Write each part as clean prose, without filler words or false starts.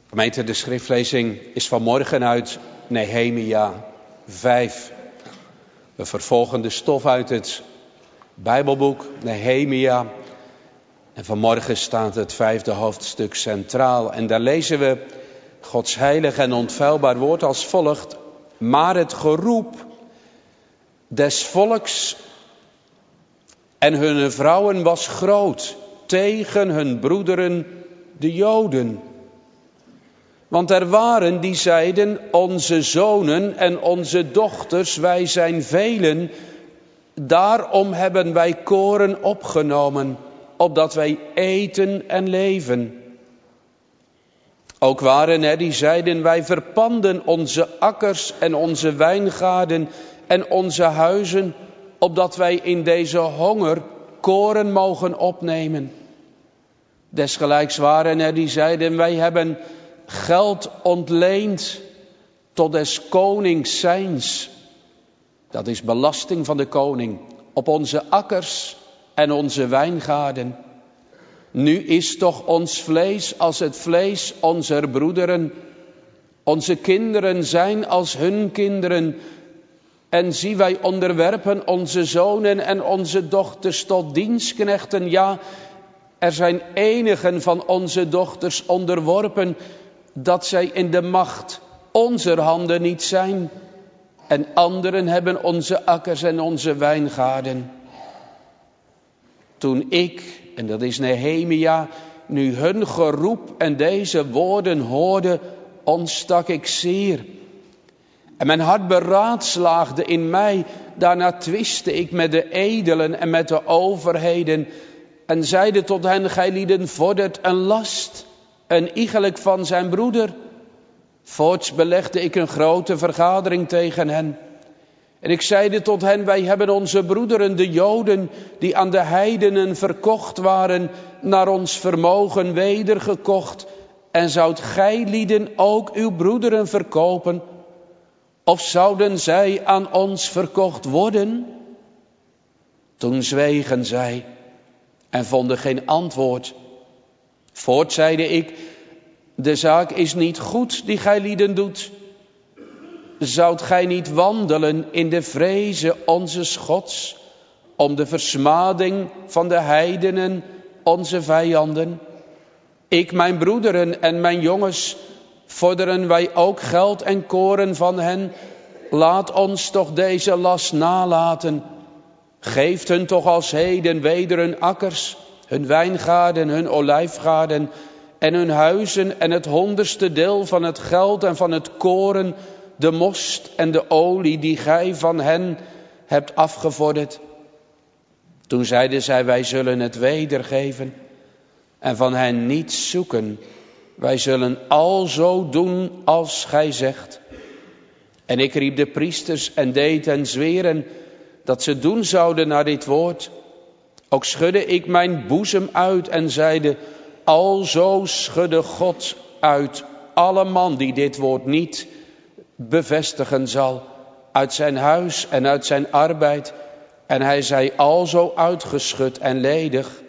Gemeente, de schriftlezing is vanmorgen uit Nehemia 5. We vervolgen de stof uit het Bijbelboek Nehemia. En vanmorgen staat het 5e hoofdstuk centraal. En daar lezen we Gods heilig en onfeilbaar woord als volgt. Maar het geroep des volks en hun vrouwen was groot tegen hun broederen de Joden. Want er waren die zeiden, onze zonen en onze dochters, wij zijn velen. Daarom hebben wij koren opgenomen, opdat wij eten en leven. Ook waren er die zeiden, wij verpanden onze akkers en onze wijngaarden en onze huizen, opdat wij in deze honger koren mogen opnemen. Desgelijks waren er die zeiden, wij hebben geld ontleend tot des konings zijns. Dat is belasting van de koning op onze akkers en onze wijngaarden. Nu is toch ons vlees als het vlees onzer broederen. Onze kinderen zijn als hun kinderen. En zie, wij onderwerpen onze zonen en onze dochters tot dienstknechten. Ja, er zijn enigen van onze dochters onderworpen, dat zij in de macht onzer handen niet zijn. En anderen hebben onze akkers en onze wijngaarden. Toen ik, en dat is Nehemia, nu hun geroep en deze woorden hoorde, ontstak ik zeer. En mijn hart beraadslaagde in mij. Daarna twistte ik met de edelen en met de overheden. En zeide tot hen, gijlieden vordert een last, een iegelijk van zijn broeder. Voorts belegde ik een grote vergadering tegen hen. En ik zeide tot hen, wij hebben onze broederen, de Joden, die aan de heidenen verkocht waren, naar ons vermogen wedergekocht. En zoudt gijlieden ook uw broederen verkopen? Of zouden zij aan ons verkocht worden? Toen zwegen zij en vonden geen antwoord. Voort zeide ik, de zaak is niet goed die gijlieden doet. Zoudt gij niet wandelen in de vreze onze Gods, om de versmading van de heidenen, onze vijanden? Ik, mijn broederen en mijn jongens, vorderen wij ook geld en koren van hen. Laat ons toch deze last nalaten. Geeft hun toch als heden weder hun akkers, hun wijngaarden, hun olijfgaarden en hun huizen en het 100ste deel van het geld en van het koren, de most en de olie die gij van hen hebt afgevorderd. Toen zeiden zij, wij zullen het wedergeven en van hen niets zoeken. Wij zullen alzo doen als gij zegt. En ik riep de priesters en deed hen zweren dat ze doen zouden naar dit woord. Ook schudde ik mijn boezem uit en zeide, alzo schudde God uit alle man die dit woord niet bevestigen zal, uit zijn huis en uit zijn arbeid. En hij zei alzo uitgeschud en ledig.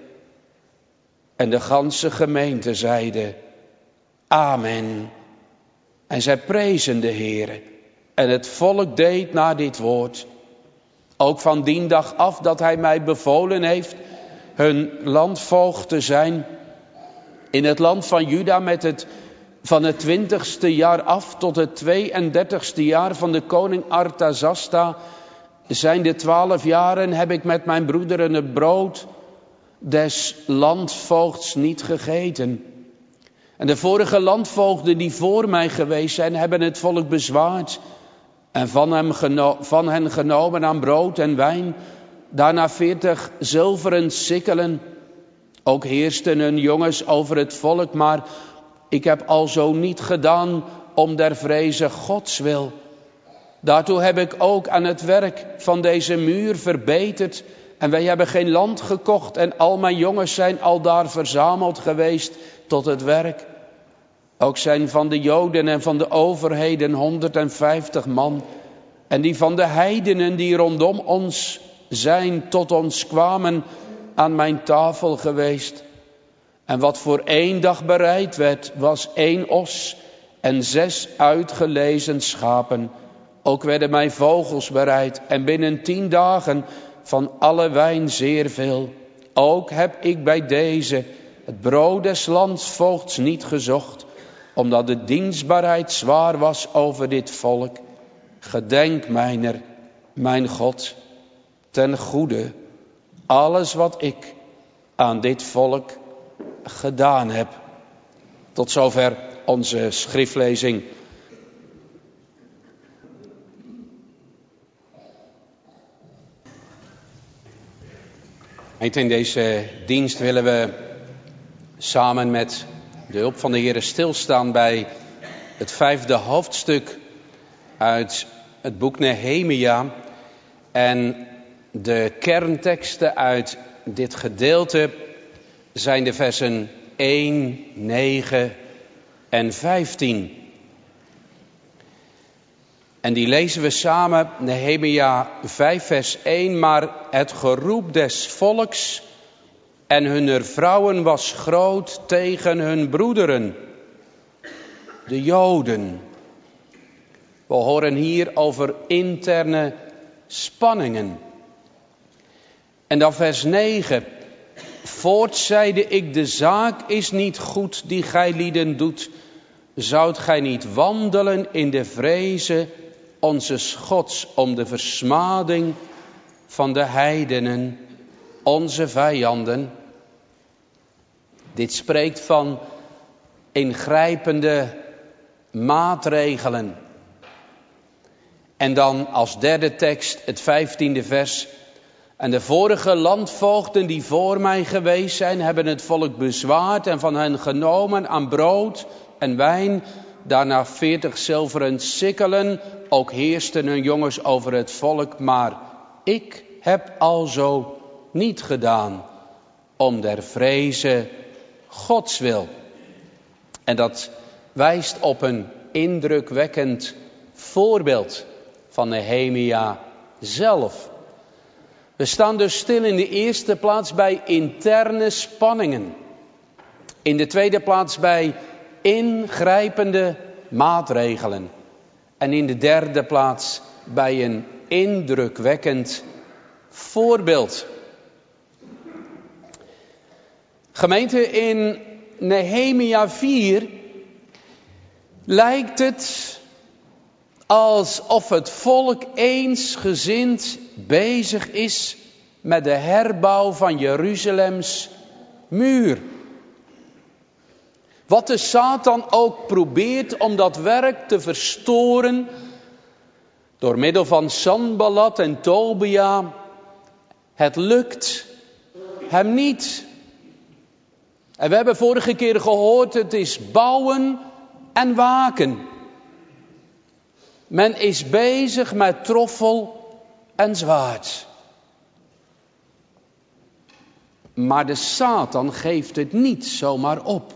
En de ganse gemeente zeide, amen. En zij prezen de Heere. En het volk deed naar dit woord. Ook van die dag af dat hij mij bevolen heeft hun landvoogd te zijn. In het land van Juda van het 20ste jaar af tot het 32ste jaar van de koning Artasasta. Zijn de 12 jaren heb ik met mijn broederen het brood des landvoogds niet gegeten. En de vorige landvoogden die voor mij geweest zijn, hebben het volk bezwaard. En van hen genomen aan brood en wijn. Daarna 40 zilveren sikkelen. Ook heersten hun jongens over het volk, maar ik heb alzo niet gedaan om der vreze Gods wil. Daartoe heb ik ook aan het werk van deze muur verbeterd. En wij hebben geen land gekocht en al mijn jongens zijn aldaar verzameld geweest tot het werk. Ook zijn van de Joden en van de overheden 150 man. En die van de heidenen die rondom ons zijn tot ons kwamen aan mijn tafel geweest. En wat voor 1 dag bereid werd, was 1 os en 6 uitgelezen schapen. Ook werden mij vogels bereid en binnen 10 dagen van alle wijn zeer veel. Ook heb ik bij deze het brood des landsvoogds niet gezocht, omdat de dienstbaarheid zwaar was over dit volk. Gedenk mijner, mijn God, ten goede alles wat ik aan dit volk gedaan heb. Tot zover onze schriftlezing. In deze dienst willen we samen met de hulp van de Heere stilstaan bij het 5e hoofdstuk uit het boek Nehemia. En de kernteksten uit dit gedeelte zijn de versen 1, 9 en 15. En die lezen we samen, Nehemia 5 vers 1. Maar het geroep des volks en hunner vrouwen was groot tegen hun broederen, de Joden. We horen hier over interne spanningen. En dan vers 9. Voorts zeide ik, de zaak is niet goed die gij lieden doet. Zoudt gij niet wandelen in de vreze onzes Gods om de versmading van de heidenen, onze vijanden? Dit spreekt van ingrijpende maatregelen. En dan als derde tekst het 15e vers. En de vorige landvoogden die voor mij geweest zijn, hebben het volk bezwaard en van hen genomen aan brood en wijn. Daarna 40 zilveren sikkelen. Ook heersten hun jongens over het volk. Maar ik heb alzo niet gedaan, om der vreze Gods wil. En dat wijst op een indrukwekkend voorbeeld van Nehemia zelf. We staan dus stil in de eerste plaats bij interne spanningen. In de tweede plaats bij ingrijpende maatregelen. En in de derde plaats bij een indrukwekkend voorbeeld. Gemeente, in Nehemia 4 lijkt het alsof het volk eensgezind bezig is met de herbouw van Jeruzalems muur. Wat de Satan ook probeert om dat werk te verstoren, door middel van Sanballat en Tobia, het lukt hem niet. En we hebben vorige keer gehoord, het is bouwen en waken. Men is bezig met troffel en zwaard. Maar de Satan geeft het niet zomaar op.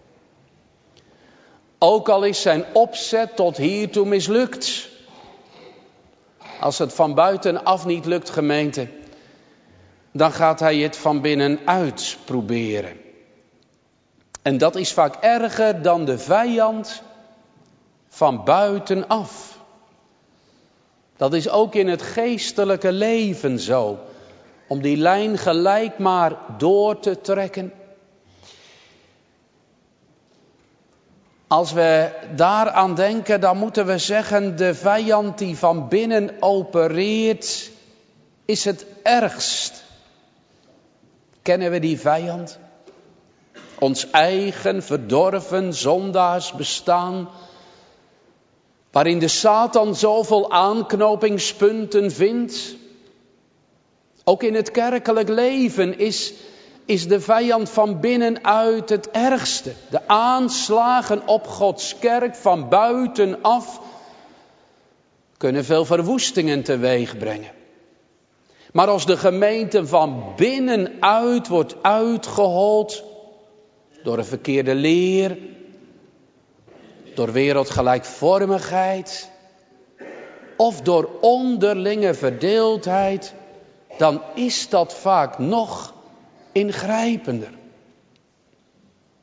Ook al is zijn opzet tot hiertoe mislukt. Als het van buitenaf niet lukt, gemeente, dan gaat hij het van binnenuit proberen. En dat is vaak erger dan de vijand van buitenaf. Dat is ook in het geestelijke leven zo. Om die lijn gelijk maar door te trekken. Als we daaraan denken, dan moeten we zeggen, de vijand die van binnen opereert, is het ergst. Kennen we die vijand? Ons eigen verdorven zondaars bestaan, waarin de Satan zoveel aanknopingspunten vindt. Ook in het kerkelijk leven is de vijand van binnenuit het ergste. De aanslagen op Gods kerk van buitenaf kunnen veel verwoestingen teweeg brengen. Maar als de gemeente van binnenuit wordt uitgehold door een verkeerde leer, door wereldgelijkvormigheid of door onderlinge verdeeldheid, dan is dat vaak nog ingrijpender.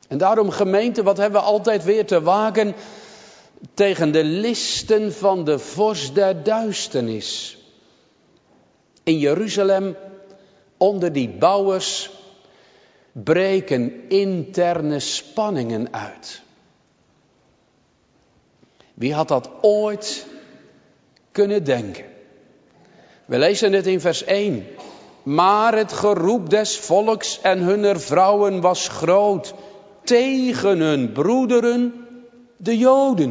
En daarom, gemeente, wat hebben we altijd weer te waken tegen de listen van de vorst der duisternis. In Jeruzalem, onder die bouwers, breken interne spanningen uit. Wie had dat ooit kunnen denken? We lezen het in vers 1. Maar het geroep des volks en hunner vrouwen was groot tegen hun broederen, de Joden.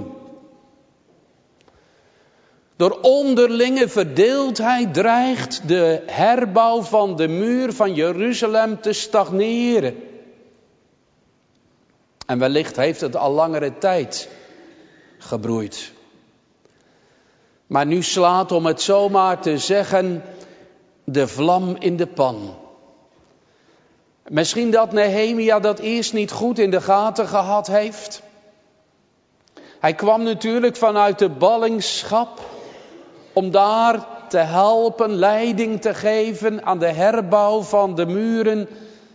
Door onderlinge verdeeldheid dreigt de herbouw van de muur van Jeruzalem te stagneren. En wellicht heeft het al langere tijd gebroeid. Maar nu slaat, om het zomaar te zeggen, de vlam in de pan. Misschien dat Nehemia dat eerst niet goed in de gaten gehad heeft. Hij kwam natuurlijk vanuit de ballingschap om daar te helpen, leiding te geven aan de herbouw van de muren.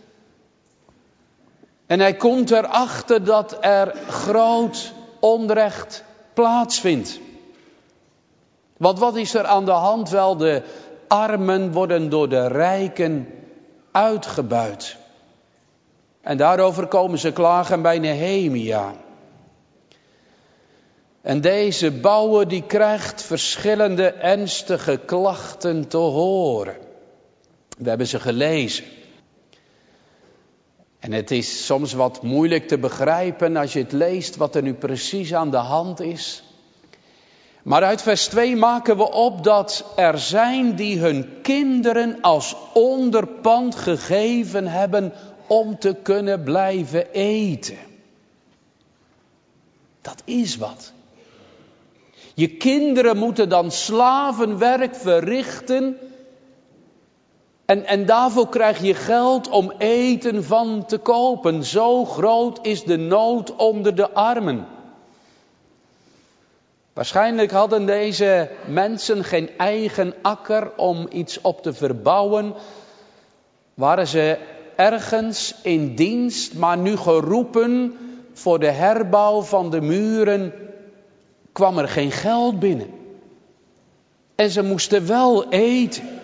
En hij komt erachter dat er groot onrecht plaatsvindt. Want wat is er aan de hand? Wel, de armen worden door de rijken uitgebuit. En daarover komen ze klagen bij Nehemia. En deze bouwer die krijgt verschillende ernstige klachten te horen. We hebben ze gelezen. En het is soms wat moeilijk te begrijpen als je het leest wat er nu precies aan de hand is. Maar uit vers 2 maken we op dat er zijn die hun kinderen als onderpand gegeven hebben om te kunnen blijven eten. Dat is wat. Je kinderen moeten dan slavenwerk verrichten. En daarvoor krijg je geld om eten van te kopen. Zo groot is de nood onder de armen. Waarschijnlijk hadden deze mensen geen eigen akker om iets op te verbouwen. Waren ze ergens in dienst, maar nu geroepen voor de herbouw van de muren, kwam er geen geld binnen. En ze moesten wel eten.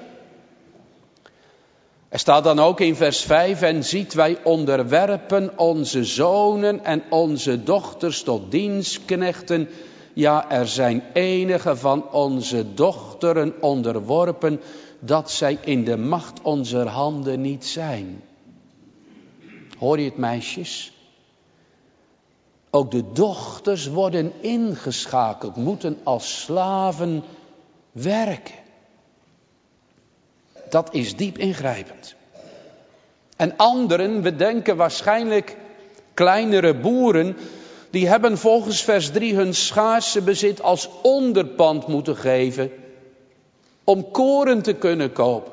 Er staat dan ook in vers 5, en ziet, wij onderwerpen onze zonen en onze dochters tot dienstknechten. Ja, er zijn enige van onze dochteren onderworpen, dat zij in de macht onze handen niet zijn. Hoor je het, meisjes? Ook de dochters worden ingeschakeld, moeten als slaven werken. Dat is diep ingrijpend. En anderen, we denken waarschijnlijk kleinere boeren, die hebben volgens vers 3 hun schaarse bezit als onderpand moeten geven om koren te kunnen kopen.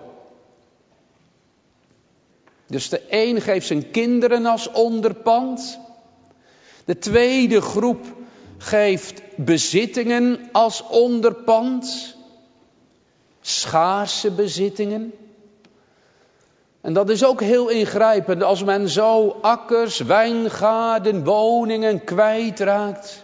Dus de een geeft zijn kinderen als onderpand. De tweede groep geeft bezittingen als onderpand. Schaarse bezittingen. En dat is ook heel ingrijpend als men zo akkers, wijngaarden, woningen kwijtraakt.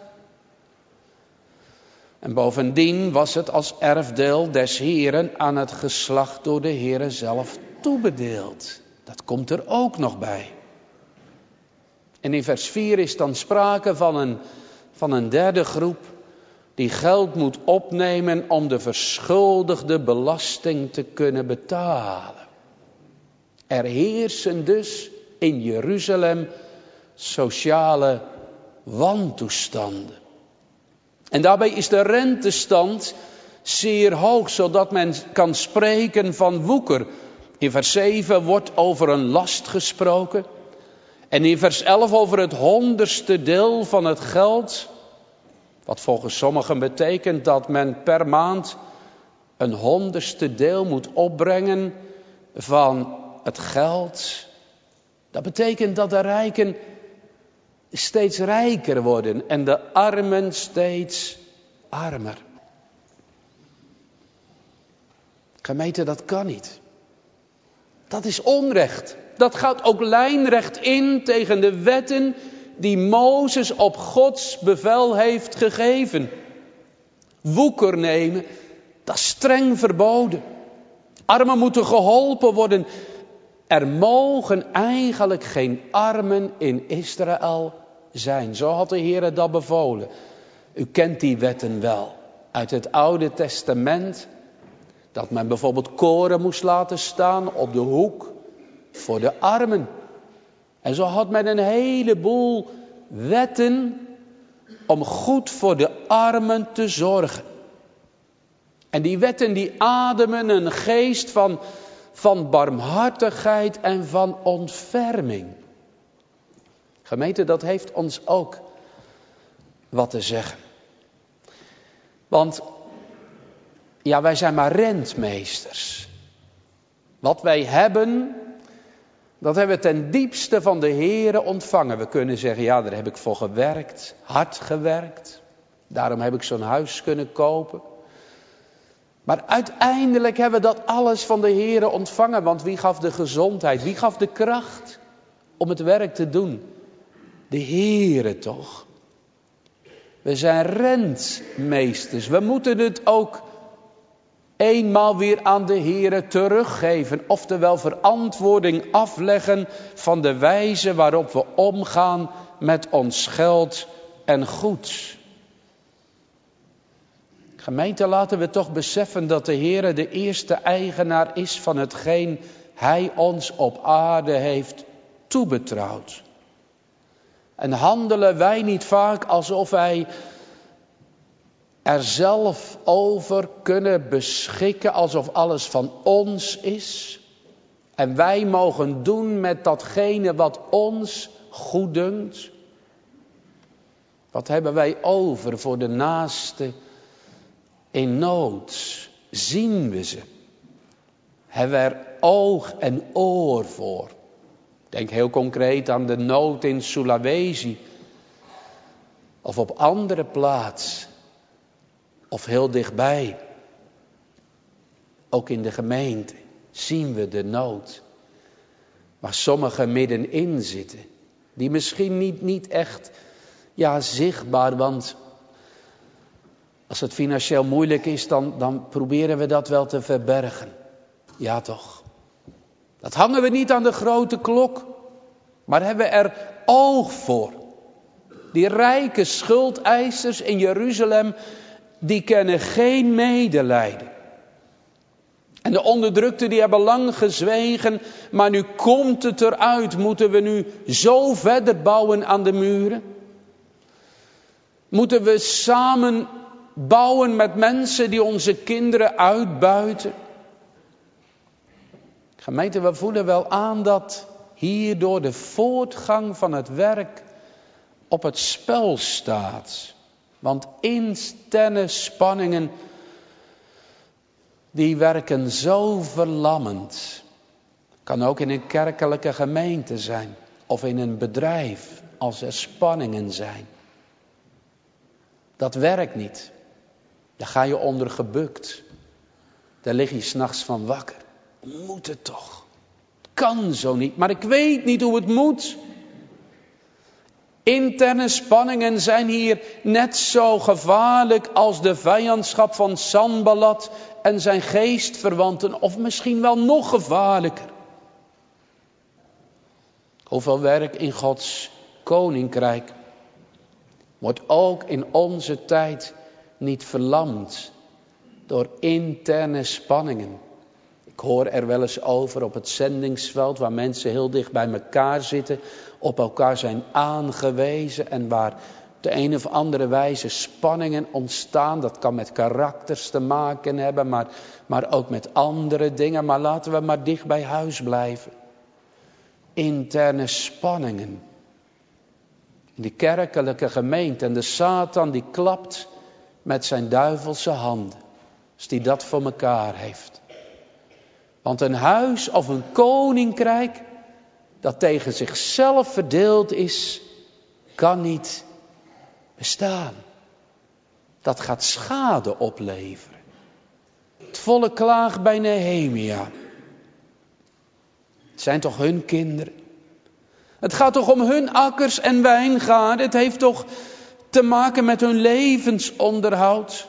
En bovendien was het als erfdeel des Heren aan het geslacht door de Heren zelf toebedeeld. Dat komt er ook nog bij. En in vers 4 is dan sprake van een derde groep die geld moet opnemen om de verschuldigde belasting te kunnen betalen. Er heersen dus in Jeruzalem sociale wantoestanden. En daarbij is de rentestand zeer hoog, zodat men kan spreken van woeker. In vers 7 wordt over een last gesproken. En in vers 11 over het 100ste deel van het geld. Wat volgens sommigen betekent dat men per maand een 100ste deel moet opbrengen van het geld. Dat betekent dat de rijken steeds rijker worden en de armen steeds armer. Gemeente, dat kan niet. Dat is onrecht. Dat gaat ook lijnrecht in tegen de wetten die Mozes op Gods bevel heeft gegeven. Woeker nemen, dat is streng verboden. Armen moeten geholpen worden. Er mogen eigenlijk geen armen in Israël zijn. Zo had de Heer dat bevolen. U kent die wetten wel uit het Oude Testament. Dat men bijvoorbeeld koren moest laten staan op de hoek voor de armen. En zo had men een heleboel wetten om goed voor de armen te zorgen. En die wetten die ademen een geest van barmhartigheid en van ontferming. Gemeente, dat heeft ons ook wat te zeggen. Want ja, wij zijn maar rentmeesters. Wat wij hebben, dat hebben we ten diepste van de Heere ontvangen. We kunnen zeggen, ja, daar heb ik voor gewerkt, hard gewerkt. Daarom heb ik zo'n huis kunnen kopen. Maar uiteindelijk hebben we dat alles van de Heere ontvangen. Want wie gaf de gezondheid? Wie gaf de kracht om het werk te doen? De Heere toch? We zijn rentmeesters. We moeten het ook eenmaal weer aan de Heere teruggeven. Oftewel verantwoording afleggen van de wijze waarop we omgaan met ons geld en goed. Gemeente, laten we toch beseffen dat de Heere de eerste eigenaar is van hetgeen Hij ons op aarde heeft toebetrouwd. En handelen wij niet vaak alsof wij er zelf over kunnen beschikken, alsof alles van ons is. En wij mogen doen met datgene wat ons goeddunkt. Wat hebben wij over voor de naaste in nood? Zien we ze? Hebben we er oog en oor voor? Denk heel concreet aan de nood in Sulawesi. Of op andere plaatsen. Of heel dichtbij. Ook in de gemeente zien we de nood. Waar sommigen middenin zitten. Die misschien niet echt zichtbaar. Want als het financieel moeilijk is, dan proberen we dat wel te verbergen. Ja toch. Dat hangen we niet aan de grote klok. Maar hebben we er oog voor. Die rijke schuldeisers in Jeruzalem, die kennen geen medelijden. En de onderdrukten die hebben lang gezwegen, maar nu komt het eruit. Moeten we nu zo verder bouwen aan de muren? Moeten we samen bouwen met mensen die onze kinderen uitbuiten? Gemeente, we voelen wel aan dat hierdoor de voortgang van het werk op het spel staat. Want interne spanningen, die werken zo verlammend. Kan ook in een kerkelijke gemeente zijn. Of in een bedrijf, als er spanningen zijn. Dat werkt niet. Daar ga je onder gebukt. Daar lig je 's nachts van wakker. Moet het toch? Kan zo niet, maar ik weet niet hoe het moet. Interne spanningen zijn hier net zo gevaarlijk als de vijandschap van Sanballat en zijn geestverwanten, of misschien wel nog gevaarlijker. Hoeveel werk in Gods koninkrijk wordt ook in onze tijd niet verlamd door interne spanningen. Ik hoor er wel eens over op het zendingsveld waar mensen heel dicht bij elkaar zitten, op elkaar zijn aangewezen en waar op de een of andere wijze spanningen ontstaan. Dat kan met karakters te maken hebben, maar ook met andere dingen. Maar laten we maar dicht bij huis blijven. Interne spanningen. In die kerkelijke gemeente en de Satan die klapt met zijn duivelse handen. Als die dat voor elkaar heeft. Want een huis of een koninkrijk dat tegen zichzelf verdeeld is, kan niet bestaan. Dat gaat schade opleveren. Het volk klaagt bij Nehemia. Het zijn toch hun kinderen. Het gaat toch om hun akkers en wijngaarden. Het heeft toch te maken met hun levensonderhoud.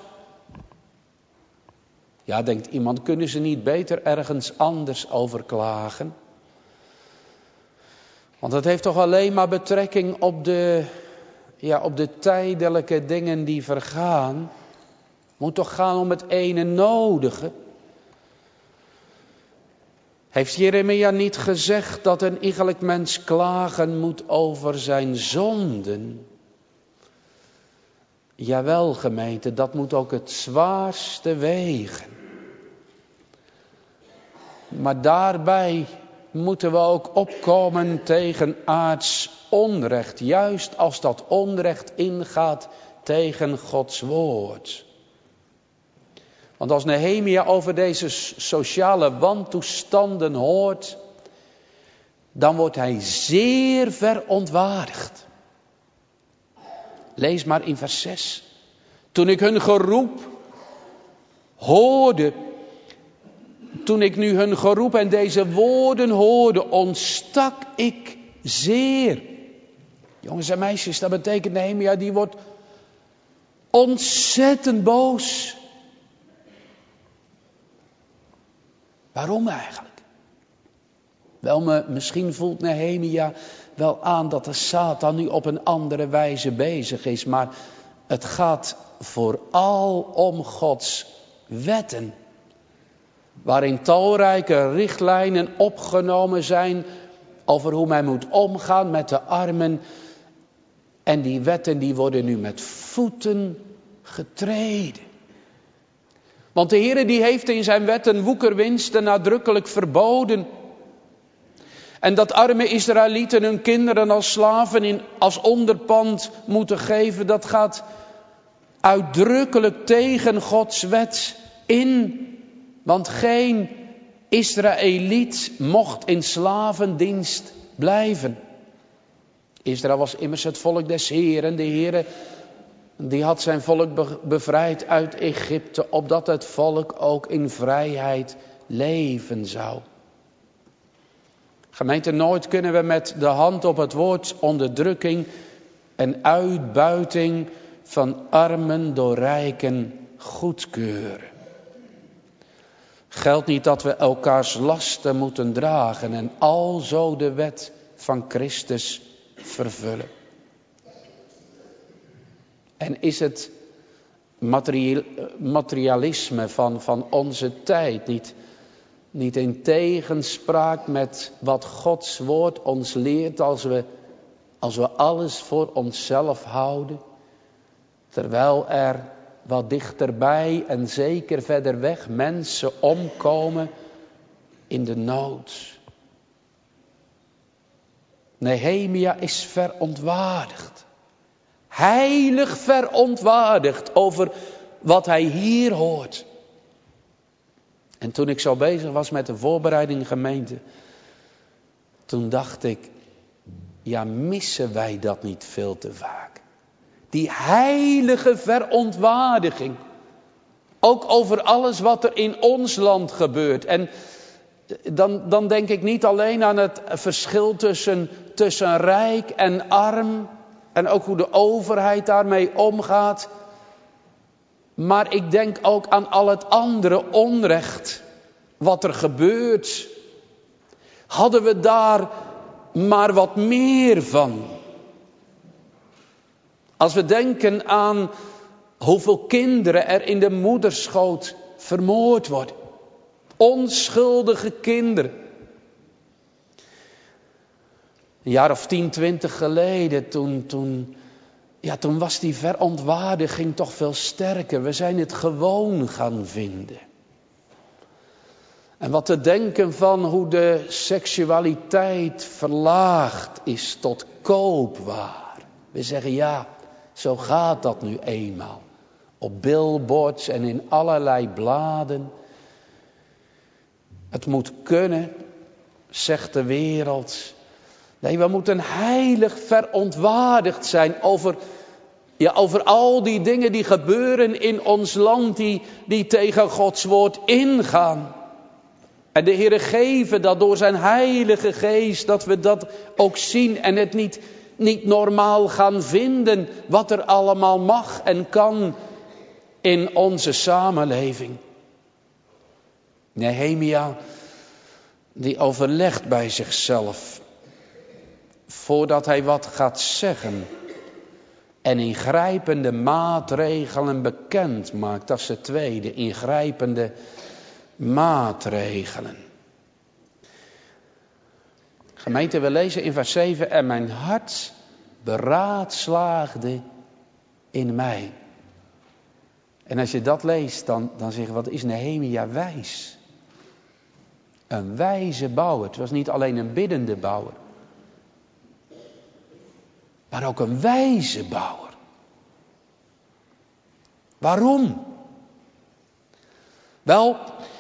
Ja, denkt iemand, kunnen ze niet beter ergens anders over klagen? Want het heeft toch alleen maar betrekking op de tijdelijke dingen die vergaan. Het moet toch gaan om het ene nodige. Heeft Jeremia niet gezegd dat een iegelijk mens klagen moet over zijn zonden? Jawel, gemeente, dat moet ook het zwaarste wegen. Maar daarbij moeten we ook opkomen tegen aards onrecht. Juist als dat onrecht ingaat tegen Gods woord. Want als Nehemia over deze sociale wantoestanden hoort, dan wordt hij zeer verontwaardigd. Lees maar in vers 6. Toen ik hun geroep hoorde, toen ik nu hun geroep en deze woorden hoorde, ontstak ik zeer. Jongens en meisjes, dat betekent Nehemia, die wordt ontzettend boos. Waarom eigenlijk? Wel, misschien voelt Nehemia wel aan dat de Satan nu op een andere wijze bezig is. Maar het gaat vooral om Gods wetten. Waarin talrijke richtlijnen opgenomen zijn over hoe men moet omgaan met de armen. En die wetten die worden nu met voeten getreden. Want de Heere die heeft in zijn wetten woekerwinsten nadrukkelijk verboden. En dat arme Israëlieten hun kinderen als slaven als onderpand moeten geven, dat gaat uitdrukkelijk tegen Gods wet in. Want geen Israëliet mocht in slavendienst blijven. Israël was immers het volk des Heeren. De Heere die had zijn volk bevrijd uit Egypte, opdat het volk ook in vrijheid leven zou. Gemeente, nooit kunnen we met de hand op het woord onderdrukking en uitbuiting van armen door rijken goedkeuren. Geldt niet dat we elkaars lasten moeten dragen en alzo de wet van Christus vervullen. En is het materialisme van onze tijd niet in tegenspraak met wat Gods woord ons leert als we alles voor onszelf houden? Terwijl er wat dichterbij en zeker verder weg mensen omkomen in de nood. Nehemia is verontwaardigd. Heilig verontwaardigd over wat hij hier hoort. En toen ik zo bezig was met de voorbereiding gemeente, toen dacht ik, ja, missen wij dat niet veel te vaak? Die heilige verontwaardiging. Ook over alles wat er in ons land gebeurt. En dan denk ik niet alleen aan het verschil tussen rijk en arm. En ook hoe de overheid daarmee omgaat. Maar ik denk ook aan al het andere onrecht wat er gebeurt. Hadden we daar maar wat meer van. Als we denken aan hoeveel kinderen er in de moederschoot vermoord worden. Onschuldige kinderen. Een jaar of 10, 20 geleden, toen was die verontwaardiging toch veel sterker. We zijn het gewoon gaan vinden. En wat te denken van hoe de seksualiteit verlaagd is tot koopwaar. We zeggen ja, zo gaat dat nu eenmaal. Op billboards en in allerlei bladen. Het moet kunnen, zegt de wereld. Nee, we moeten heilig verontwaardigd zijn over al die dingen die gebeuren in ons land, die tegen Gods woord ingaan. En de Heere geven dat door zijn Heilige Geest, dat we dat ook zien en het niet normaal gaan vinden wat er allemaal mag en kan in onze samenleving. Nehemia, die overlegt bij zichzelf voordat hij wat gaat zeggen en ingrijpende maatregelen bekend maakt. Dat is het tweede, ingrijpende maatregelen. Gemeente, we lezen in vers 7, en mijn hart beraadslaagde in mij. En als je dat leest, dan zeg je, wat is Nehemia wijs? Een wijze bouwer. Het was niet alleen een biddende bouwer, maar ook een wijze bouwer. Waarom? Wel,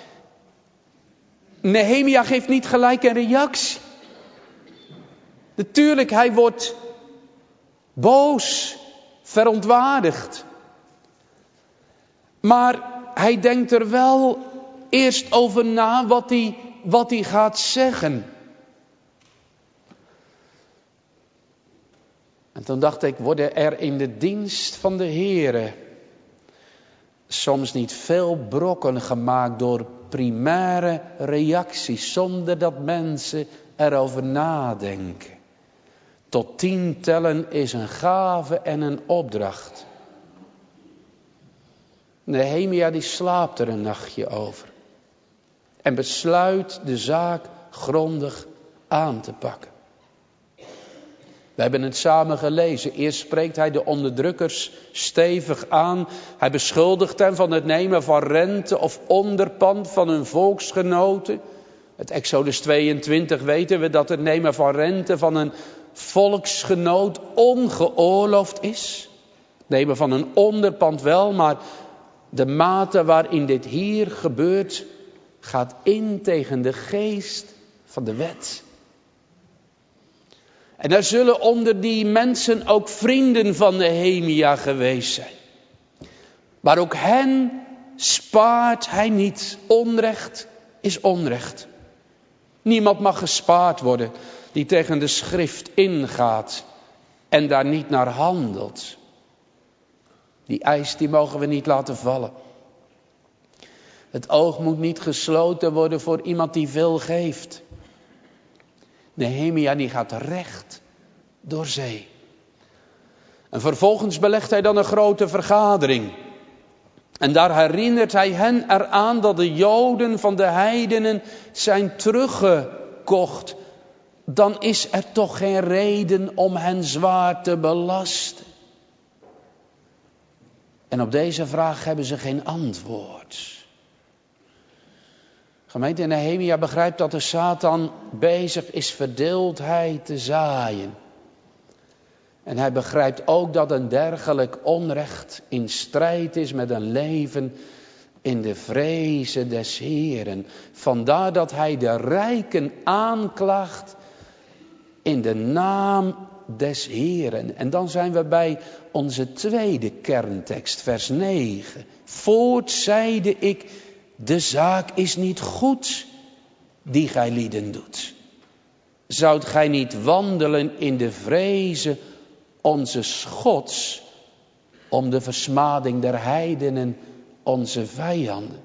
Nehemia geeft niet gelijk een reactie. Natuurlijk, hij wordt boos, verontwaardigd. Maar hij denkt er wel eerst over na wat hij gaat zeggen. En toen dacht ik, worden er in de dienst van de Heere soms niet veel brokken gemaakt door primaire reacties, zonder dat mensen erover nadenken. Tot 10 tellen is een gave en een opdracht. Nehemia die slaapt er een nachtje over. En besluit de zaak grondig aan te pakken. We hebben het samen gelezen. Eerst spreekt hij de onderdrukkers stevig aan. Hij beschuldigt hen van het nemen van rente of onderpand van hun volksgenoten. Het Exodus 22 weten we dat het nemen van rente van een volksgenoot ongeoorloofd is. Het nemen van een onderpand wel, maar de mate waarin dit hier gebeurt gaat in tegen de geest van de wet. En er zullen onder die mensen ook vrienden van Nehemia geweest zijn. Maar ook hen spaart hij niet. Onrecht is onrecht. Niemand mag gespaard worden die tegen de schrift ingaat en daar niet naar handelt. Die eis die mogen we niet laten vallen. Het oog moet niet gesloten worden voor iemand die veel geeft. Nehemia die gaat recht door zee. En vervolgens belegt hij dan een grote vergadering. En daar herinnert hij hen eraan dat de Joden van de heidenen zijn teruggekocht. Dan is er toch geen reden om hen zwaar te belasten. En op deze vraag hebben ze geen antwoord. Gemeente, Nehemia begrijpt dat de Satan bezig is verdeeldheid te zaaien. En hij begrijpt ook dat een dergelijk onrecht in strijd is met een leven in de vreze des Heeren. Vandaar dat hij de rijken aanklaagt in de naam des Heeren. En dan zijn we bij onze tweede kerntekst, vers 9. Voorts zeide ik, de zaak is niet goed die gij lieden doet. Zoudt gij niet wandelen in de vreze onze Gods om de versmading der heidenen, onze vijanden?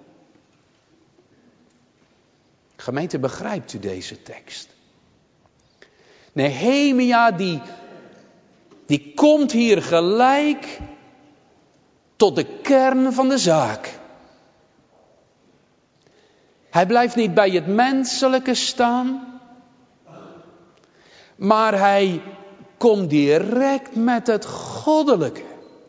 Gemeente, begrijpt u deze tekst? Nehemia die komt hier gelijk tot de kern van de zaak. Hij blijft niet bij het menselijke staan, maar hij komt direct met het goddelijke.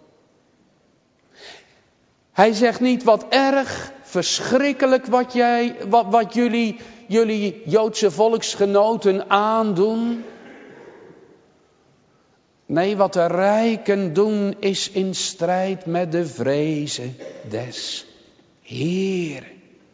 Hij zegt niet wat erg, verschrikkelijk wat jullie Joodse volksgenoten aandoen. Nee, wat de rijken doen is in strijd met de vreze des Heeren.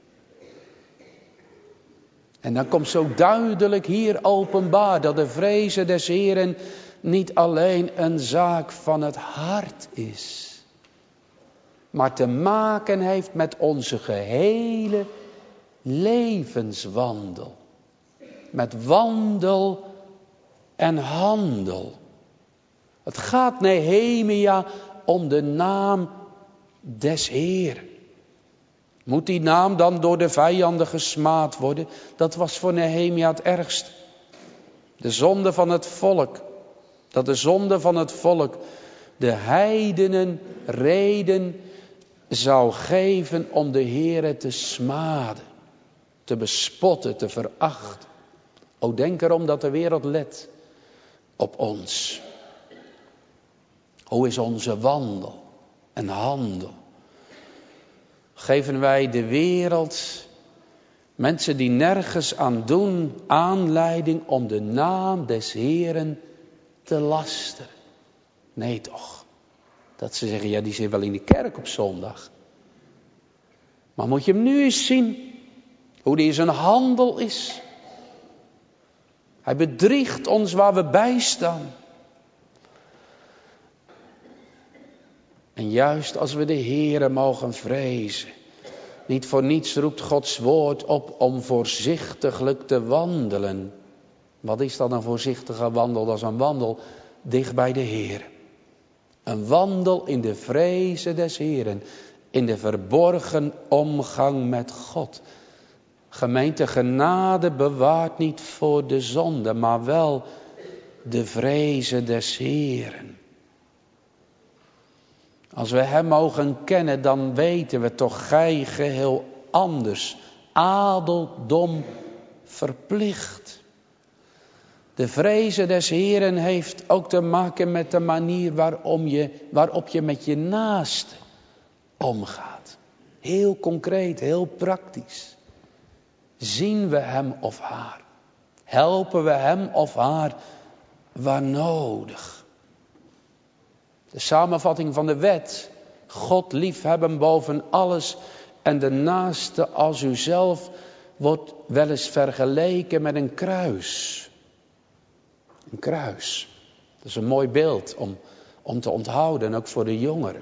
En dan komt zo duidelijk hier openbaar dat de vreze des Heeren niet alleen een zaak van het hart is, maar te maken heeft met onze gehele levenswandel. Met wandel en handel. Het gaat Nehemia om de naam des Heeren. Moet die naam dan door de vijanden gesmaad worden? Dat was voor Nehemia het ergst. De zonde van het volk. Dat de zonde van het volk de heidenen reden zou geven om de Heere te smaden. Te bespotten, te verachten. O, denk erom dat de wereld let op ons. Hoe is onze wandel en handel? Geven wij de wereld, mensen die nergens aan doen, aanleiding om de naam des Heeren te lasteren? Nee toch. Dat ze zeggen, ja, die zit wel in de kerk op zondag. Maar moet je hem nu eens zien, hoe die in zijn handel is. Hij bedriegt ons waar we bij staan. En juist als we de Heere mogen vrezen. Niet voor niets roept Gods woord op om voorzichtiglijk te wandelen. Wat is dan een voorzichtige wandel? Dat is een wandel dicht bij de Heere. Een wandel in de vrezen des Heeren. In de verborgen omgang met God. Gemeente, genade bewaart niet voor de zonde, maar wel de vrezen des Heeren. Als we hem mogen kennen, dan weten we toch gij geheel anders. Adeldom verplicht. De vrezen des Heeren heeft ook te maken met de manier waarop je met je naaste omgaat. Heel concreet, heel praktisch. Zien we hem of haar? Helpen we hem of haar waar nodig? De samenvatting van de wet. God liefhebben boven alles en de naaste als uzelf wordt wel eens vergeleken met een kruis. Een kruis. Dat is een mooi beeld om te onthouden, ook voor de jongeren.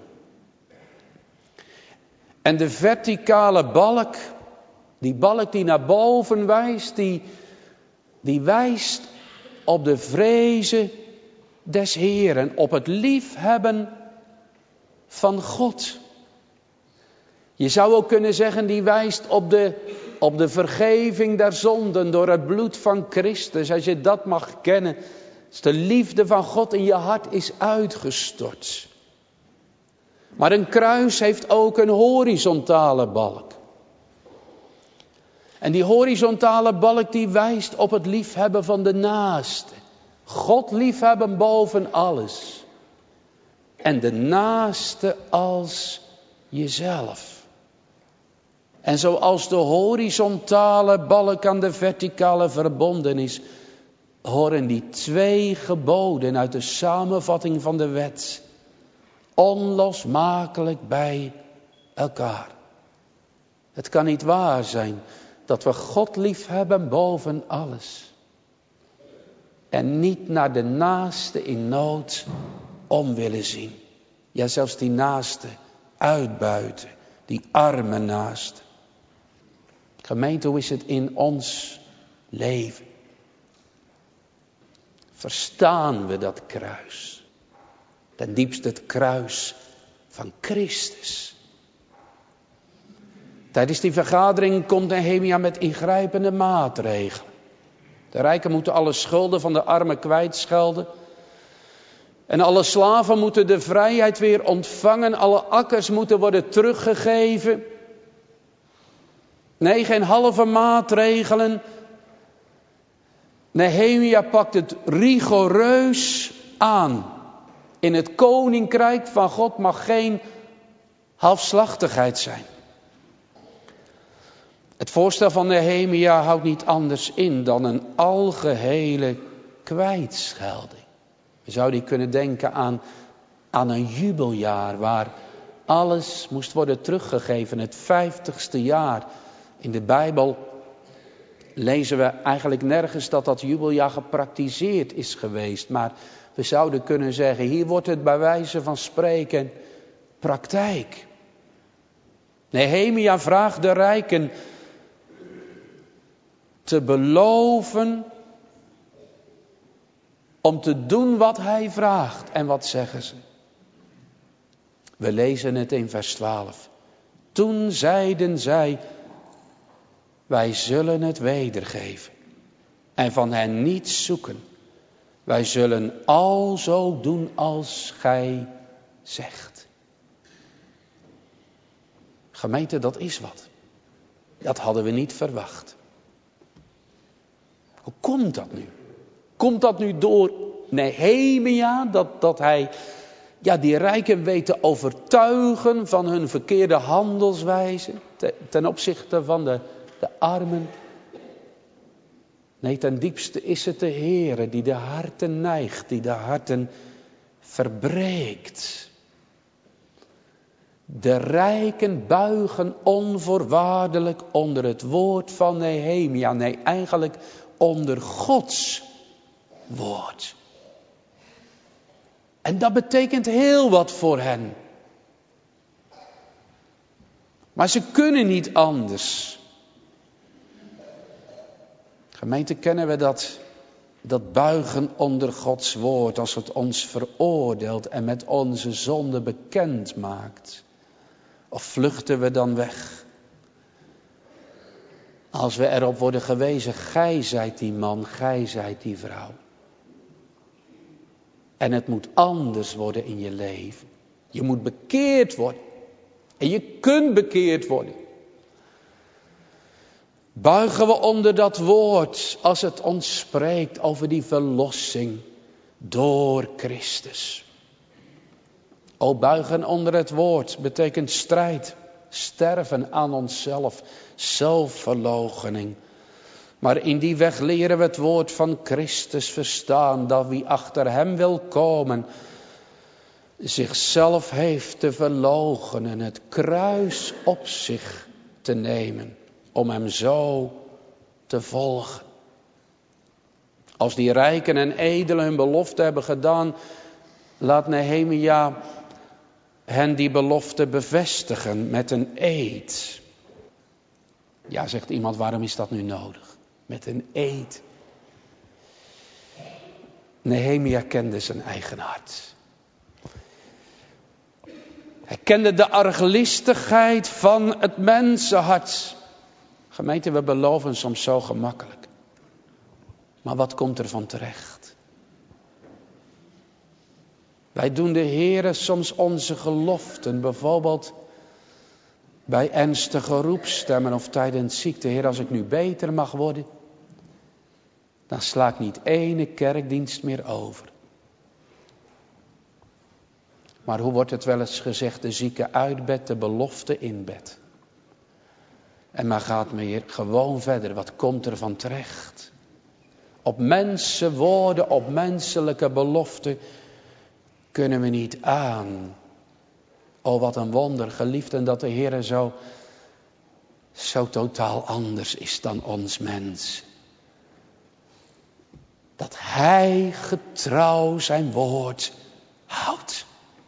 En de verticale balk, die balk die naar boven wijst, die wijst op de vrezen des Heeren, op het liefhebben van God. Je zou ook kunnen zeggen, die wijst op de vergeving der zonden door het bloed van Christus. Als je dat mag kennen, als de liefde van God in je hart is uitgestort. Maar een kruis heeft ook een horizontale balk. En die horizontale balk die wijst op het liefhebben van de naaste. God liefhebben boven alles. En de naaste als jezelf. En zoals de horizontale balk aan de verticale verbonden is, horen die twee geboden uit de samenvatting van de wet onlosmakelijk bij elkaar. Het kan niet waar zijn dat we God liefhebben boven alles. En niet naar de naaste in nood om willen zien. Ja, zelfs die naaste uitbuiten. Die arme naaste. Gemeente, hoe is het in ons leven? Verstaan we dat kruis? Ten diepste het kruis van Christus. Tijdens die vergadering komt Nehemia met ingrijpende maatregelen. De rijken moeten alle schulden van de armen kwijtschelden. En alle slaven moeten de vrijheid weer ontvangen. Alle akkers moeten worden teruggegeven. Nee, geen halve maatregelen. Nehemia pakt het rigoureus aan. In het koninkrijk van God mag geen halfslachtigheid zijn. Het voorstel van Nehemia houdt niet anders in dan een algehele kwijtschelding. We zouden kunnen denken aan een jubeljaar waar alles moest worden teruggegeven. Het 50ste jaar. In de Bijbel lezen we eigenlijk nergens dat jubeljaar gepraktiseerd is geweest. Maar we zouden kunnen zeggen, hier wordt het bij wijze van spreken praktijk. Nehemia vraagt de rijken te beloven om te doen wat hij vraagt. En wat zeggen ze? We lezen het in vers 12. Toen zeiden zij, wij zullen het wedergeven en van hen niets zoeken. Wij zullen alzo doen als gij zegt. Gemeente, dat is wat. Dat hadden we niet verwacht. Hoe komt dat nu? Komt dat nu door Nehemia, dat hij die rijken weet te overtuigen van hun verkeerde handelswijze ten opzichte van de armen? Nee, ten diepste is het de Heere die de harten neigt, die de harten verbreekt. De rijken buigen onvoorwaardelijk onder het woord van Nehemia. Nee, eigenlijk onder Gods woord. En dat betekent heel wat voor hen. Maar ze kunnen niet anders. Gemeente, kennen we dat buigen onder Gods woord als het ons veroordeelt en met onze zonde bekend maakt? Of vluchten we dan weg? Als we erop worden gewezen, gij zijt die man, gij zijt die vrouw. En het moet anders worden in je leven. Je moet bekeerd worden. En je kunt bekeerd worden. Buigen we onder dat woord als het ons spreekt over die verlossing door Christus. O, buigen onder het woord betekent strijd, sterven aan onszelf, zelfverloochening. Maar in die weg leren we het woord van Christus verstaan, dat wie achter hem wil komen, zichzelf heeft te verloochenen, het kruis op zich te nemen, om hem zo te volgen. Als die rijken en edelen hun belofte hebben gedaan, laat Nehemia hen die belofte bevestigen met een eed. Ja, zegt iemand, waarom is dat nu nodig? Met een eed. Nehemia kende zijn eigen hart. Hij kende de arglistigheid van het mensenhart. Gemeente, we beloven soms zo gemakkelijk. Maar wat komt er van terecht? Wij doen de Heere soms onze geloften, bijvoorbeeld bij ernstige roepstemmen of tijdens ziekte. Heer, als ik nu beter mag worden, dan sla ik niet ene kerkdienst meer over. Maar hoe wordt het wel eens gezegd, de zieke uit bed, de belofte in bed. En maar gaat meer gewoon verder, wat komt er van terecht? Op mensenwoorden, op menselijke beloften kunnen we niet aan. Oh, wat een wonder, geliefden, dat de Heer zo totaal anders is dan ons mens. Dat Hij getrouw zijn woord houdt.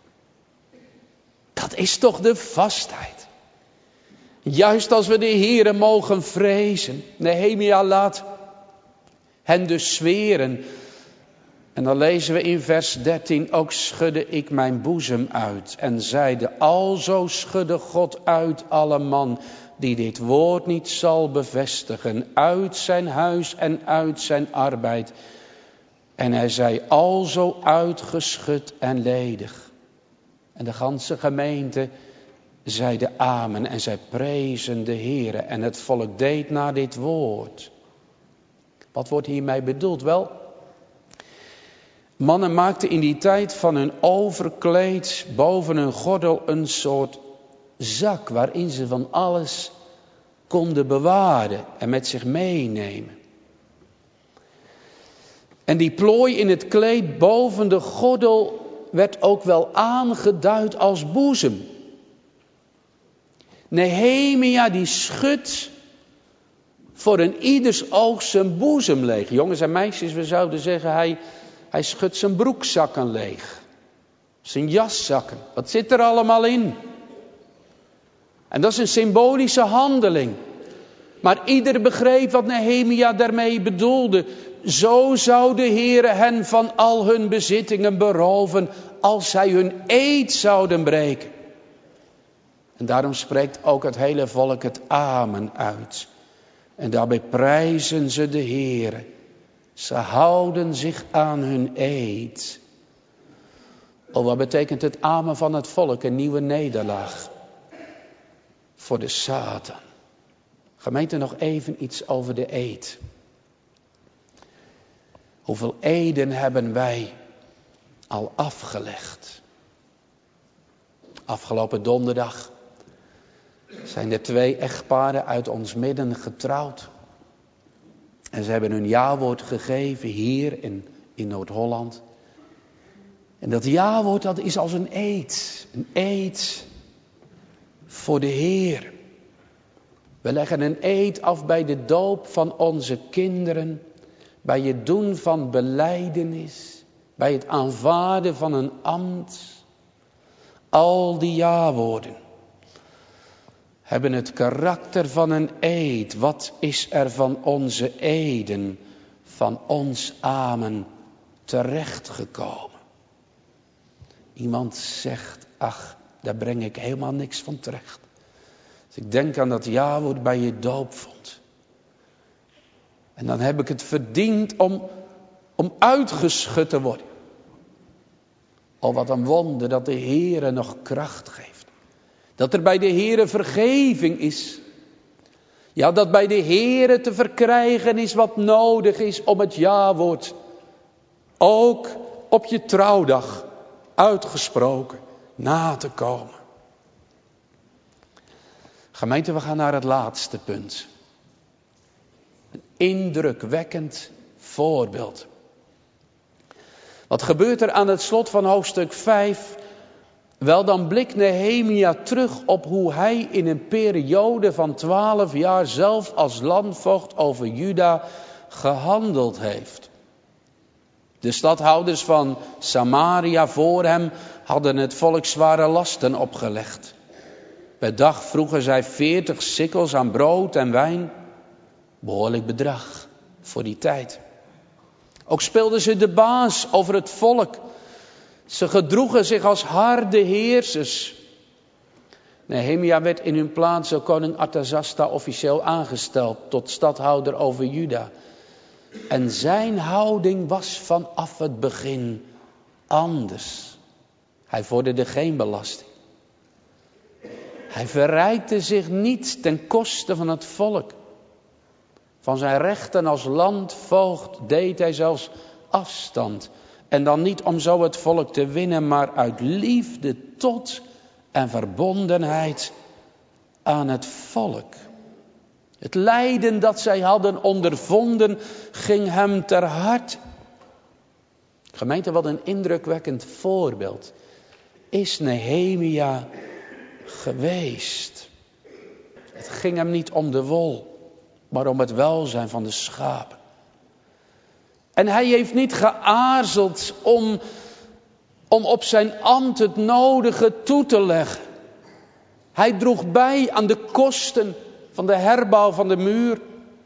Dat is toch de vastheid. Juist als we de Heere mogen vrezen. Nehemia laat hen dus zweren. En dan lezen we in vers 13, ook schudde ik mijn boezem uit. En zeide, alzo schudde God uit alle man die dit woord niet zal bevestigen. Uit zijn huis en uit zijn arbeid. En hij zei, alzo uitgeschud en ledig. En de ganse gemeente zeide amen en zij prezen de Heere. En het volk deed naar dit woord. Wat wordt hiermee bedoeld? Wel, mannen maakten in die tijd van hun overkleed boven hun gordel een soort zak waarin ze van alles konden bewaren en met zich meenemen. En die plooi in het kleed boven de gordel werd ook wel aangeduid als boezem. Nehemia die schudt voor een ieders oog zijn boezem leeg. Jongens en meisjes, we zouden zeggen hij schudt zijn broekzakken leeg. Zijn jaszakken. Wat zit er allemaal in? En dat is een symbolische handeling. Maar ieder begreep wat Nehemia daarmee bedoelde. Zo zou de Heere hen van al hun bezittingen beroven als zij hun eed zouden breken. En daarom spreekt ook het hele volk het amen uit. En daarbij prijzen ze de Heere. Ze houden zich aan hun eed. Oh, wat betekent het amen van het volk? Een nieuwe nederlaag voor de Satan. Gemeente, nog even iets over de eed. Hoeveel eden hebben wij al afgelegd? Afgelopen donderdag zijn er 2 echtparen uit ons midden getrouwd. En ze hebben hun jawoord gegeven hier in Noord-Holland. En dat jawoord, dat is als een eed. Een eed voor de Heer. We leggen een eed af bij de doop van onze kinderen. Bij het doen van belijdenis. Bij het aanvaarden van een ambt. Al die jawoorden hebben het karakter van een eed. Wat is er van onze eden, van ons amen terechtgekomen? Iemand zegt, ach, daar breng ik helemaal niks van terecht. Als ik denk aan dat jawoord bij je doopvond. En dan heb ik het verdiend om uitgeschud te worden. Oh, wat een wonder dat de Heere nog kracht geeft. Dat er bij de Heere vergeving is. Ja, dat bij de Heere te verkrijgen is wat nodig is om het jawoord ook op je trouwdag uitgesproken na te komen. Gemeente, we gaan naar het laatste punt. Een indrukwekkend voorbeeld. Wat gebeurt er aan het slot van hoofdstuk 5? Wel, dan blikt Nehemia terug op hoe hij in een periode van 12 jaar zelf als landvoogd over Juda gehandeld heeft. De stadhouders van Samaria voor hem hadden het volk zware lasten opgelegd. Per dag vroegen zij 40 sikkels aan brood en wijn. Behoorlijk bedrag voor die tijd. Ook speelden ze de baas over het volk. Ze gedroegen zich als harde heersers. Nehemia werd in hun plaats door koning Artasasta officieel aangesteld tot stadhouder over Juda. En zijn houding was vanaf het begin anders. Hij vorderde geen belasting. Hij verrijkte zich niet ten koste van het volk. Van zijn rechten als landvoogd deed hij zelfs afstand. En dan niet om zo het volk te winnen, maar uit liefde tot en verbondenheid aan het volk. Het lijden dat zij hadden ondervonden ging hem ter harte. Gemeente, wat een indrukwekkend voorbeeld is Nehemia geweest. Het ging hem niet om de wol, maar om het welzijn van de schapen. En hij heeft niet geaarzeld om op zijn ambt het nodige toe te leggen. Hij droeg bij aan de kosten van de herbouw van de muur.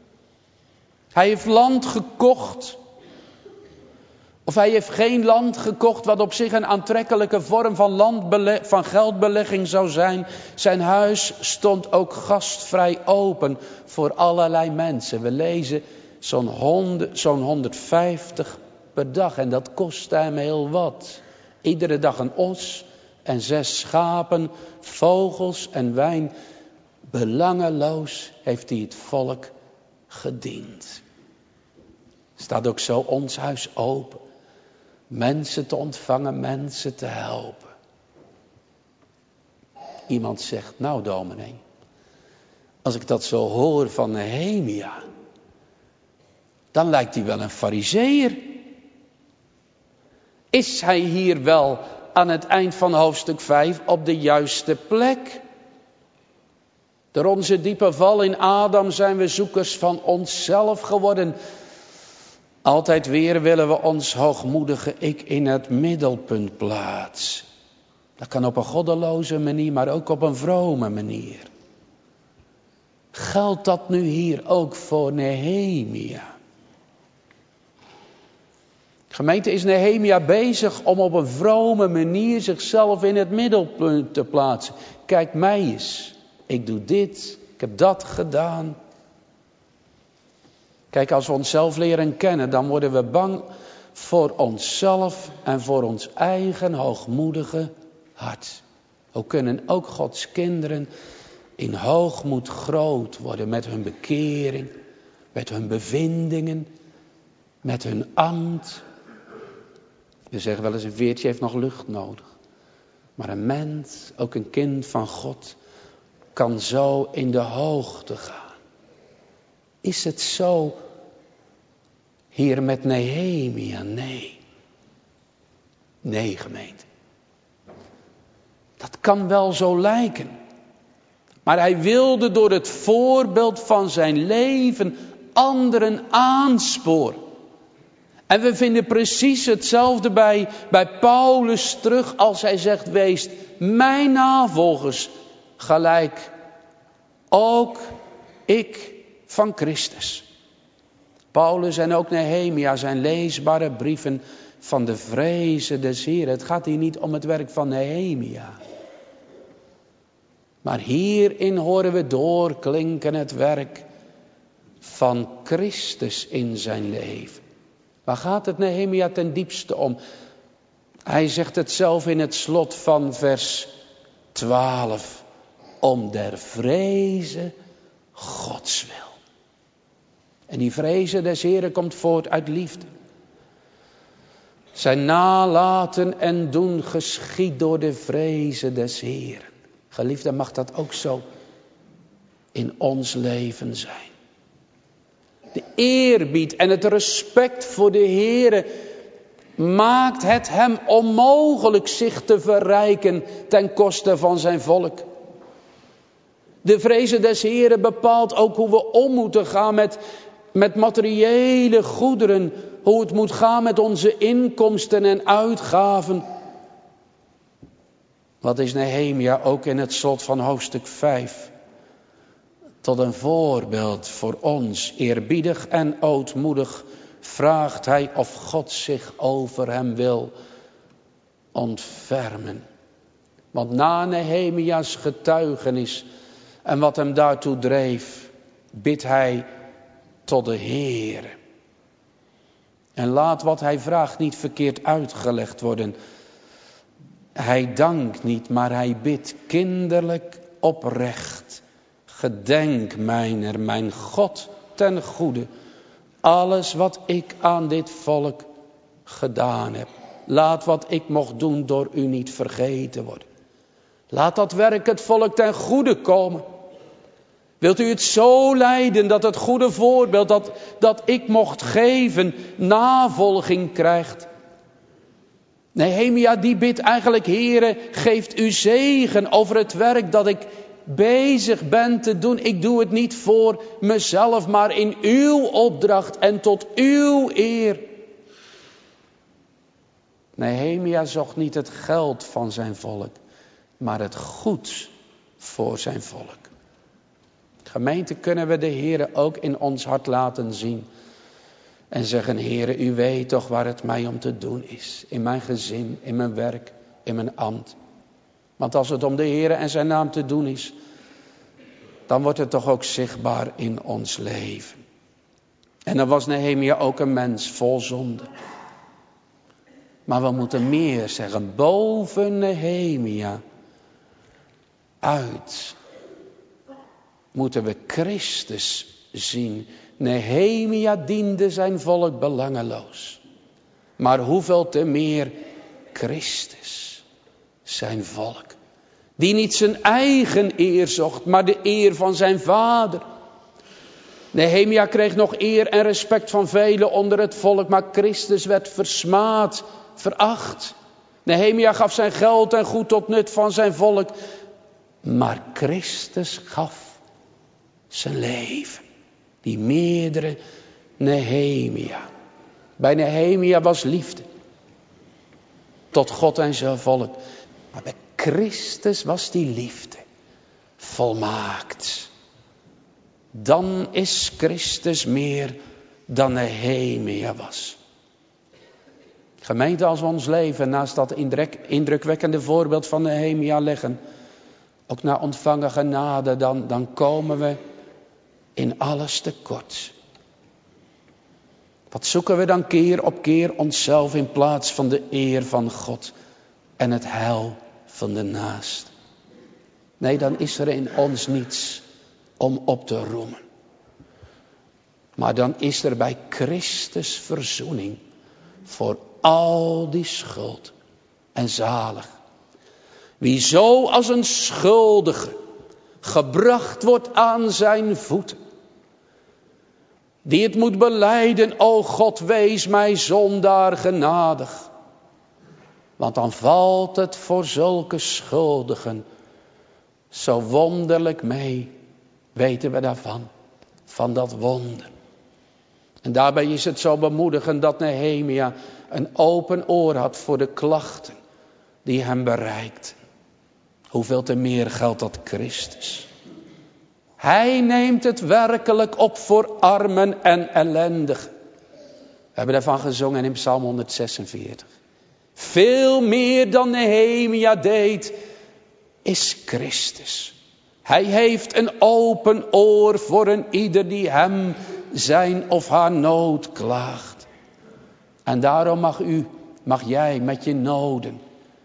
Hij heeft land gekocht. Of hij heeft geen land gekocht wat op zich een aantrekkelijke vorm van geldbelegging zou zijn. Zijn huis stond ook gastvrij open voor allerlei mensen. We lezen zo'n 150 per dag en dat kostte hem heel wat. Iedere dag een os en 6 schapen, vogels en wijn. Belangeloos heeft hij het volk gediend. Staat ook zo ons huis open. Mensen te ontvangen, mensen te helpen. Iemand zegt, nou dominee, als ik dat zo hoor van Nehemia, dan lijkt hij wel een farizeeër. Is hij hier wel aan het eind van hoofdstuk 5 op de juiste plek? Door onze diepe val in Adam zijn we zoekers van onszelf geworden. Altijd weer willen we ons hoogmoedige ik in het middelpunt plaatsen. Dat kan op een goddeloze manier, maar ook op een vrome manier. geldt dat nu hier ook voor Nehemia? Gemeente, is Nehemia bezig om op een vrome manier zichzelf in het middelpunt te plaatsen? Kijk mij eens, ik doe dit, ik heb dat gedaan. Kijk, als we onszelf leren kennen, dan worden we bang voor onszelf en voor ons eigen hoogmoedige hart. Hoe kunnen ook Gods kinderen in hoogmoed groot worden met hun bekering, met hun bevindingen, met hun ambt. We zeggen wel eens, een veertje heeft nog lucht nodig. Maar een mens, ook een kind van God, kan zo in de hoogte gaan. Is het zo hier met Nehemia? Nee. Nee, gemeente. Dat kan wel zo lijken. Maar hij wilde door het voorbeeld van zijn leven anderen aansporen. En we vinden precies hetzelfde bij Paulus terug als hij zegt, wees mijn navolgers, gelijk ook ik van Christus. Paulus en ook Nehemia zijn leesbare brieven van de vrezen des Heeren. Het gaat hier niet om het werk van Nehemia. Maar hierin horen we doorklinken het werk van Christus in zijn leven. Waar gaat het Nehemia ten diepste om? Hij zegt het zelf in het slot van vers 12. Om der vreze Gods wil. En die vreze des Heeren komt voort uit liefde. Zijn nalaten en doen geschied door de vreze des Heeren. Geliefde, mag dat ook zo in ons leven zijn. De eerbied en het respect voor de Heere maakt het hem onmogelijk zich te verrijken ten koste van zijn volk. De vreze des Heeren bepaalt ook hoe we om moeten gaan met materiële goederen. Hoe het moet gaan met onze inkomsten en uitgaven. Wat is Nehemia ook in het slot van hoofdstuk 5 tot een voorbeeld voor ons. Eerbiedig en ootmoedig vraagt hij of God zich over hem wil ontfermen. Want na Nehemia's getuigenis en wat hem daartoe dreef, bidt hij tot de Heere. En laat wat hij vraagt niet verkeerd uitgelegd worden. Hij dankt niet, maar hij bidt kinderlijk oprecht. Gedenk mijner, mijn God, ten goede. Alles wat ik aan dit volk gedaan heb. Laat wat ik mocht doen door u niet vergeten worden. Laat dat werk het volk ten goede komen. Wilt u het zo leiden dat het goede voorbeeld dat ik mocht geven navolging krijgt? Nehemia die bidt eigenlijk, Heere, geeft u zegen over het werk dat ik bezig ben te doen. Ik doe het niet voor mezelf, maar in uw opdracht en tot uw eer. Nehemia zocht niet het geld van zijn volk, maar het goed voor zijn volk. Gemeente, kunnen we de Heere ook in ons hart laten zien. En zeggen, Heere, u weet toch waar het mij om te doen is. In mijn gezin, in mijn werk, in mijn ambt. Want als het om de Heere en zijn naam te doen is, dan wordt het toch ook zichtbaar in ons leven. En dan was Nehemia ook een mens vol zonde. Maar we moeten meer zeggen, boven Nehemia uit moeten we Christus zien. Nehemia diende zijn volk belangeloos. Maar hoeveel te meer Christus, zijn volk. Die niet zijn eigen eer zocht, maar de eer van zijn vader. Nehemia kreeg nog eer en respect van velen onder het volk, maar Christus werd versmaad, veracht. Nehemia gaf zijn geld en goed tot nut van zijn volk. Maar Christus gaf zijn leven. Die meerdere Nehemia. Bij Nehemia was liefde. Tot God en zijn volk. Maar bij Christus was die liefde volmaakt. dan is Christus meer dan Nehemia was. Gemeente, als we ons leven naast dat indrukwekkende voorbeeld van Nehemia leggen, ook naar ontvangen genade, dan komen we in alles tekort. Wat zoeken we dan keer op keer onszelf in plaats van de eer van God en het heil van de naast? Nee, dan is er in ons niets om op te roemen. Maar dan is er bij Christus verzoening voor al die schuld en zalig. Wie zo als een schuldige gebracht wordt aan zijn voeten, die het moet belijden, o God, wees mij zondaar genadig. Want dan valt het voor zulke schuldigen zo wonderlijk mee, weten we daarvan, van dat wonder. En daarbij is het zo bemoedigend dat Nehemia een open oor had voor de klachten die hem bereikten. Hoeveel te meer geldt dat Christus. Hij neemt het werkelijk op voor armen en ellendigen. We hebben daarvan gezongen in Psalm 146. Veel meer dan Nehemia deed, is Christus. Hij heeft een open oor voor een ieder die hem zijn of haar nood klaagt. En daarom mag jij met je noden,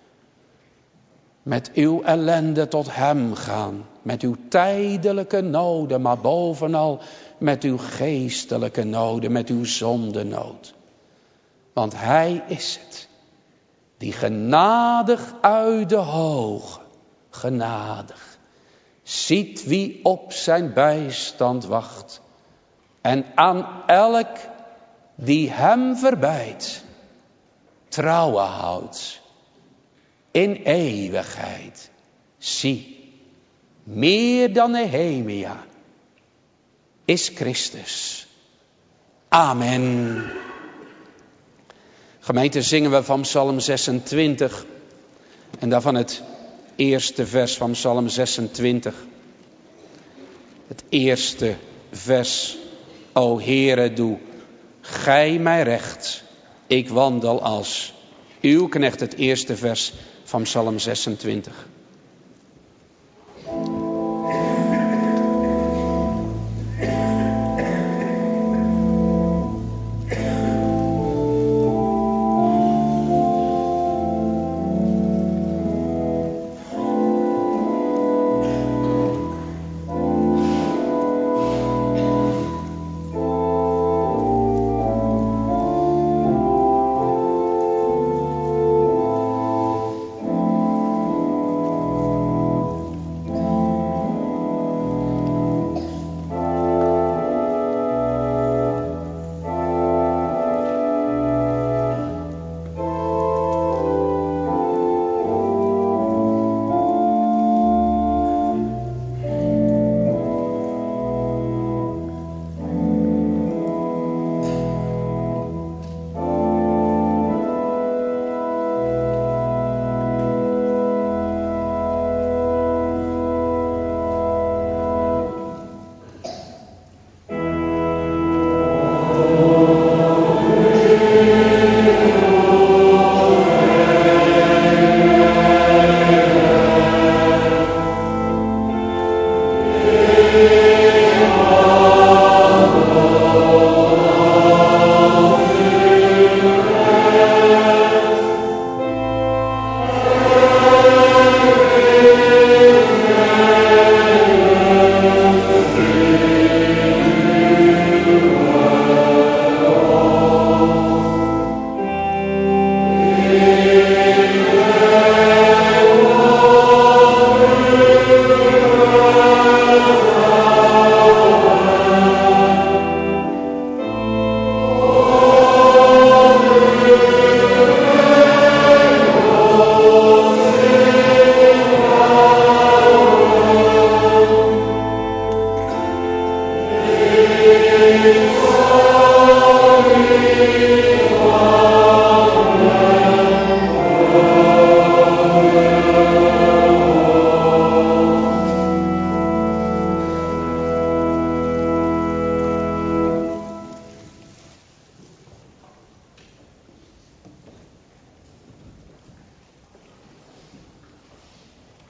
met uw ellende tot hem gaan. Met uw tijdelijke noden, maar bovenal met uw geestelijke noden, met uw zondenood. Want hij is het die genadig uit de hoge, genadig, ziet wie op zijn bijstand wacht. En aan elk die hem verbijt, trouwe houdt in eeuwigheid. Zie, meer dan Nehemia is Christus. Amen. Gemeente, zingen we van Psalm 26 en daarvan het eerste vers van Psalm 26. Het eerste vers. O Heere, doe gij mij recht, ik wandel als uw knecht. Het eerste vers van Psalm 26.